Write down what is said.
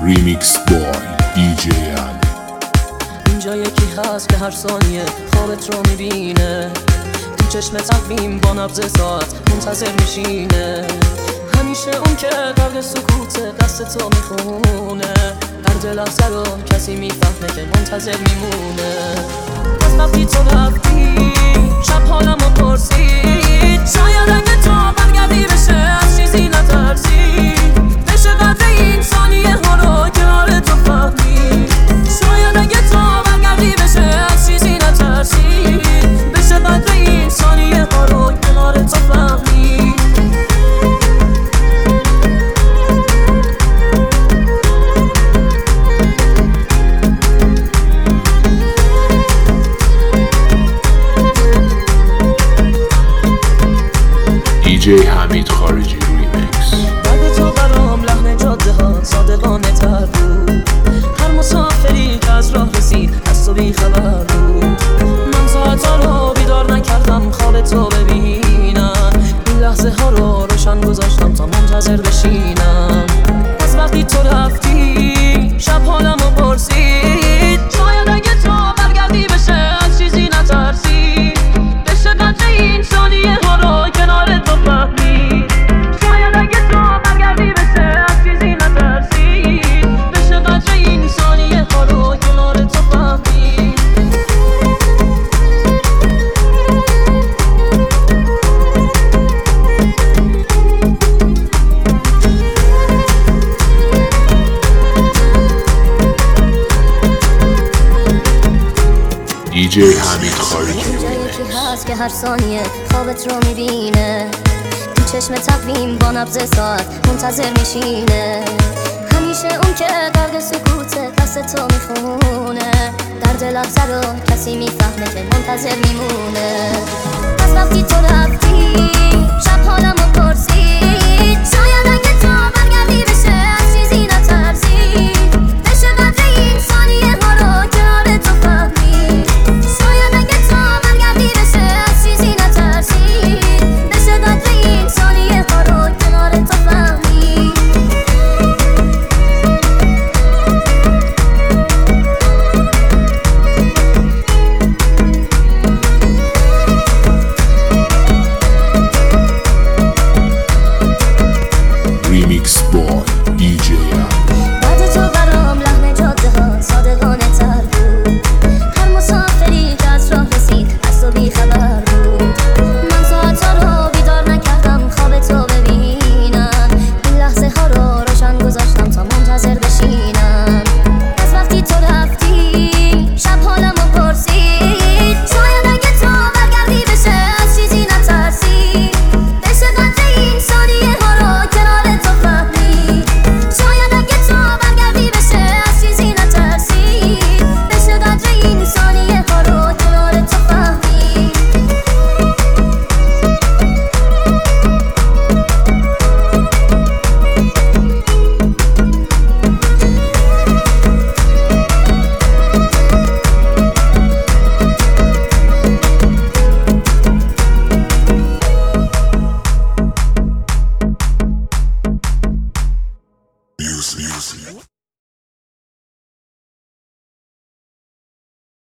ریمیکس بای دیجی علی. اینجا یکی هست که هر ثانیه خوابت رو میبینه، تو چشم تقویم با نبض ساعت منتظر میشینه. همیشه اون که قبل سکوت دست تو میخونه، درد لحظه رو کسی میفهمه که منتظر میمونه. از وقتی تو رفتی شب حالمو پرسید، شاید اگه تو برگردی بشه از چیزی نترسی، بشه قدر این ثانیه ها رو کنار تو فهمی. شاید اگه تو برگردی بشه از چیزی نترسی، بشه قدر این ثانیه ها رو کنار تو فهمی. دیجی حمید خارجی ریمیکس. بعد تو برام لحن جاده ها صادقانه تر بود، هر مسافری که از راه رسید از تو بی خبر بود. من ساعتا رو بیدار نکردم خواب تو ببینم، این لحظه ها رو روشن گذاشتم تا منتظر بشینم. از وقتی تو رفتی شب حالمو پرسید، شاید اگه تو برگردی بشه از چیزی نترسی، بشه قدر این ثانیه ها رو کنار تو فهمی. شاید اگه تو برگردی بشه از چیزی نترسی، بشه قدر این ثانیه ها رو کنار تو فهمی. دیجی حمید خارجی اینجا یکی هست که هر ثانیه خوابت رو میبینه، تو چشم تقویم با نبض ساعت منتظر میشینه. همیشه اون که درد سکوت دست تو میخونه، درد لحظه رو کسی میفهمه که منتظر میمونه.